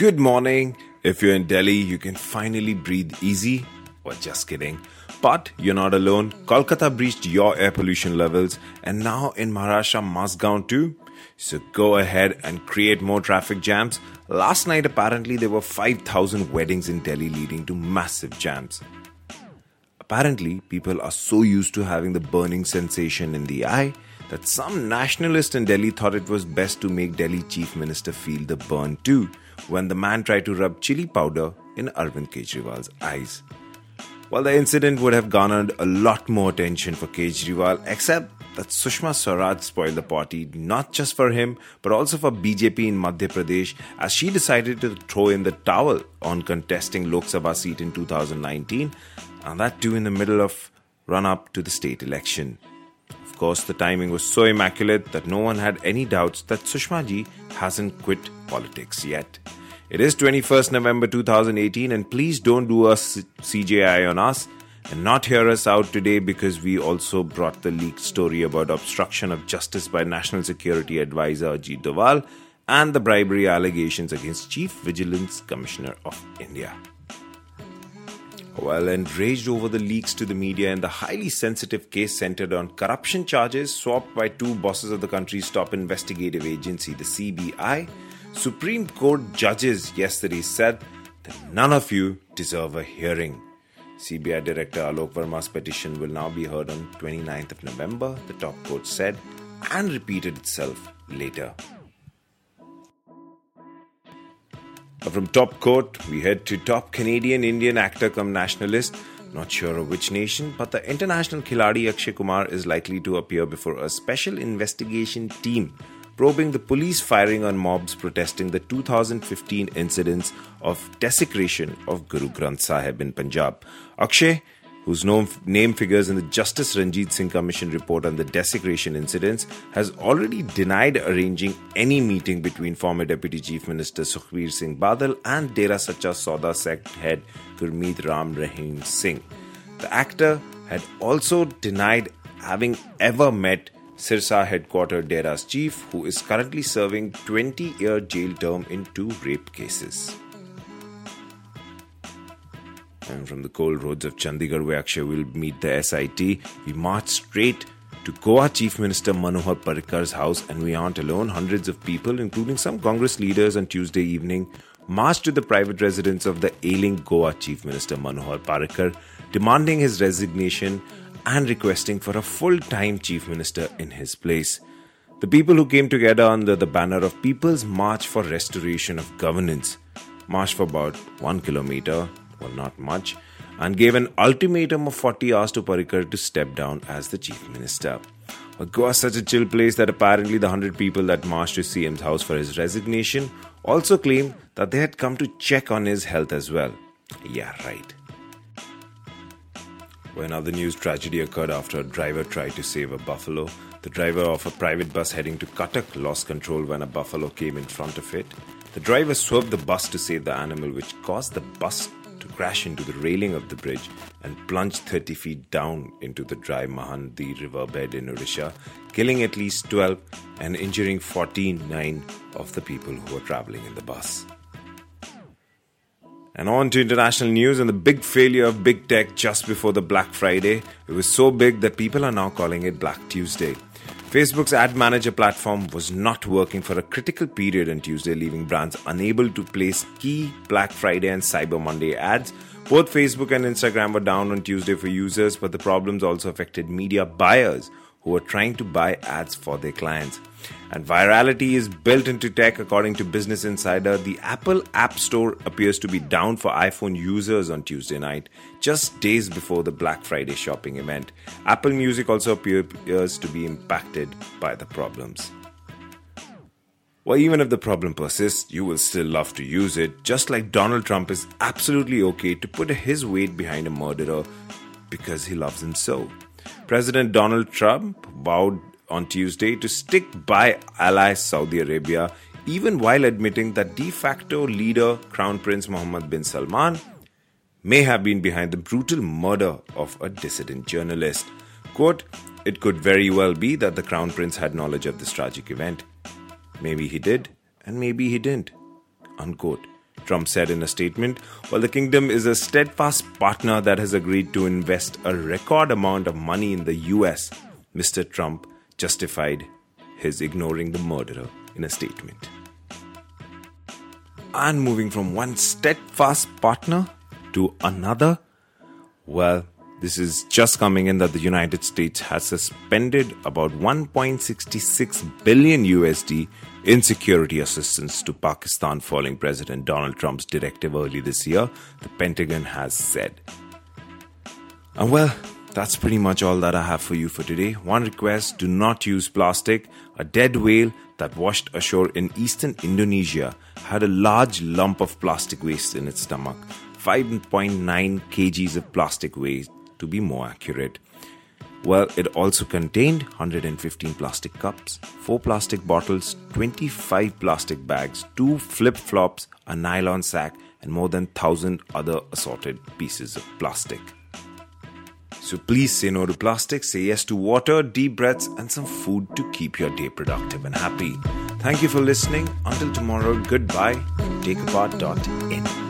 Good morning. If you're in Delhi, you can finally breathe easy. Well, just kidding. But you're not alone. Kolkata breached your air pollution levels, and now in Maharashtra, Mazgaon too. So go ahead and create more traffic jams. Last night, apparently, there were 5,000 weddings in Delhi, leading to massive jams. Apparently, people are so used to having the burning sensation in the eye that some nationalist in Delhi thought it was best to make Delhi Chief Minister feel the burn too, when the man tried to rub chili powder in Arvind Kejriwal's eyes. Well, the incident would have garnered a lot more attention for Kejriwal, except that Sushma Swaraj spoiled the party not just for him, but also for BJP in Madhya Pradesh, as she decided to throw in the towel on contesting Lok Sabha seat in 2019, and that too in the middle of run-up to the state election. Of course, the timing was so immaculate that no one had any doubts that Sushma ji hasn't quit politics yet. It is 21st November 2018, and please don't do a CJI on us and not hear us out today, because we also brought the leaked story about obstruction of justice by National Security Advisor Ajit Doval and the bribery allegations against Chief Vigilance Commissioner of India. Well, enraged over the leaks to the media and the highly sensitive case centered on corruption charges swapped by two bosses of the country's top investigative agency, the CBI, Supreme Court judges yesterday said that none of you deserve a hearing. CBI Director Alok Verma's petition will now be heard on 29th of November, the top court said, and repeated itself later. From top court, we head to top Canadian-Indian actor cum nationalist, not sure of which nation, but the international khiladi Akshay Kumar is likely to appear before a special investigation team probing the police firing on mobs protesting the 2015 incidents of desecration of Guru Granth Sahib in Punjab. Akshay, whose name figures in the Justice Ranjit Singh Commission report on the desecration incidents, has already denied arranging any meeting between former Deputy Chief Minister Sukhbir Singh Badal and Dera Sacha Sauda sect head Gurmeet Ram Rahim Singh. The actor had also denied having ever met Sirsa headquartered Dera's chief, who is currently serving 20-year jail term in 2 rape cases. And from the cold roads of Chandigarh, where Akshay will meet the SIT, we march straight to Goa Chief Minister Manohar Parrikar's house, and we aren't alone. Hundreds of people, including some Congress leaders, on Tuesday evening marched to the private residence of the ailing Goa Chief Minister Manohar Parrikar, demanding his resignation and requesting for a full-time Chief Minister in his place. The people who came together under the banner of People's March for Restoration of Governance marched for about 1 kilometer, well, not much, and gave an ultimatum of 40 hours to Parrikar to step down as the Chief Minister. But Goa is such a chill place that apparently the 100 people that marched to CM's house for his resignation also claimed that they had come to check on his health as well. Yeah, right. Well, another news tragedy occurred after a driver tried to save a buffalo. The driver of a private bus heading to Cuttack lost control when a buffalo came in front of it. The driver swerved the bus to save the animal, which caused the bus to crash into the railing of the bridge and plunge 30 feet down into the dry Mahanadi riverbed in Odisha, killing at least 12 and injuring 49 of the people who were travelling in the bus. And on to international news and the big failure of big tech just before the Black Friday. It was so big that people are now calling it Black Tuesday. Facebook's ad manager platform was not working for a critical period on Tuesday, leaving brands unable to place key Black Friday and Cyber Monday ads. Both Facebook and Instagram were down on Tuesday for users, but the problems also affected media buyers who were trying to buy ads for their clients. And virality is built into tech. According to Business Insider, the Apple App Store appears to be down for iPhone users on Tuesday night, just days before the Black Friday shopping event. Apple Music also appears to be impacted by the problems. Well, even if the problem persists, you will still love to use it, just like Donald Trump is absolutely okay to put his weight behind a murderer because he loves him so. President Donald Trump vowed on Tuesday to stick by ally Saudi Arabia, even while admitting that de facto leader Crown Prince Mohammed bin Salman may have been behind the brutal murder of a dissident journalist. Quote, "It could very well be that the Crown Prince had knowledge of this tragic event. Maybe he did, and maybe he didn't." Unquote. Trump said in a statement. Well, the kingdom is a steadfast partner that has agreed to invest a record amount of money in the US. Mr. Trump justified his ignoring the murderer in a statement. And moving from one steadfast partner to another, well, this is just coming in that the United States has suspended about 1.66 billion USD in security assistance to Pakistan following President Donald Trump's directive early this year, the Pentagon has said. And well, that's pretty much all that I have for you for today. One request, do not use plastic. A dead whale that washed ashore in eastern Indonesia had a large lump of plastic waste in its stomach. 5.9 kgs of plastic waste, to be more accurate. Well, it also contained 115 plastic cups, 4 plastic bottles, 25 plastic bags, 2 flip-flops, a nylon sack, and more than 1,000 other assorted pieces of plastic. So please say no to plastic, say yes to water, deep breaths, and some food to keep your day productive and happy. Thank you for listening. Until tomorrow, goodbye from takeapart.in.